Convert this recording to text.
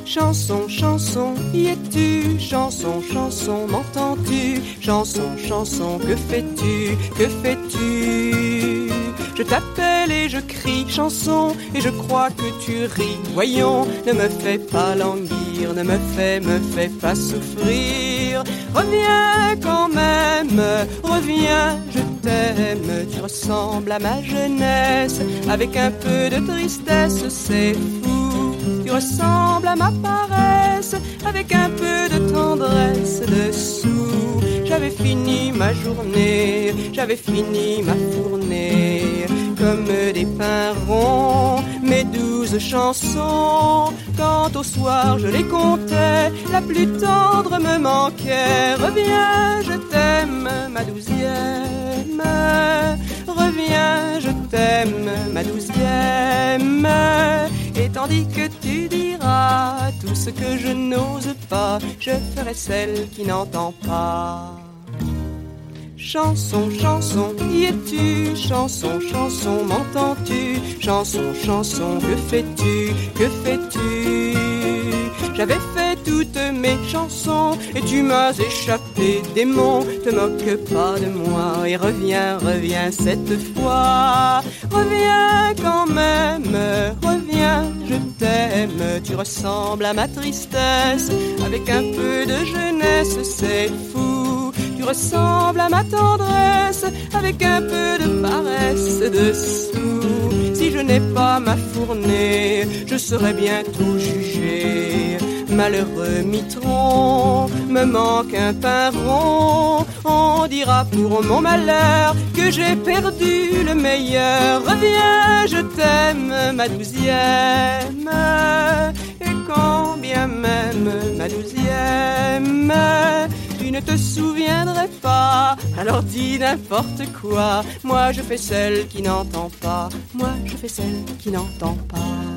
Chanson, chanson, y es-tu? Chanson, chanson, m'entends-tu? Chanson, chanson, que fais-tu? Que fais-tu? Je t'appelle et je crie chanson, et je crois que tu ris. Voyons, ne me fais pas languir, ne me fais pas souffrir. Reviens quand même, reviens, je t'aime. Tu ressembles à ma jeunesse, avec un peu de tristesse, c'est fou. Tu ressembles à ma paresse, avec un peu de tendresse dessous. J'avais fini ma journée, j'avais fini ma fournée, comme des pains ronds, mes 12 chansons. Quand au soir je les comptais, la plus tendre me manquait. Reviens, je t'aime, ma 12e. Reviens, je t'aime, ma 12e. Et tandis que tu diras tout ce que je n'ose pas, je ferai celle qui n'entend pas. Chanson, chanson, y es-tu? Chanson, chanson, m'entends-tu? Chanson, chanson, que fais-tu? Que fais-tu? J'avais fait toutes mes chansons et tu m'as échappé, démon. Te moque pas de moi et reviens, reviens cette fois. Reviens quand même, reviens, je t'aime. Tu ressembles à ma tristesse, avec un peu de jeunesse, c'est fou. Tu ressembles à ma tendresse, avec un peu de paresse dessous. Si je n'ai pas ma fournée, je serai bientôt jugé. Malheureux mitron, me manque un pain rond. On dira pour mon malheur que j'ai perdu le meilleur. Reviens, je t'aime, ma 12e. Et quand bien même ma 12e, tu ne te souviendrais pas, alors dis n'importe quoi. Moi je fais celle qui n'entend pas, moi je fais celle qui n'entend pas.